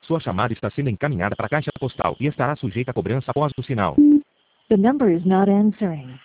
Sua chamada está sendo encaminhada para a caixa postal e estará sujeita a cobrança após o sinal. The number is not answering.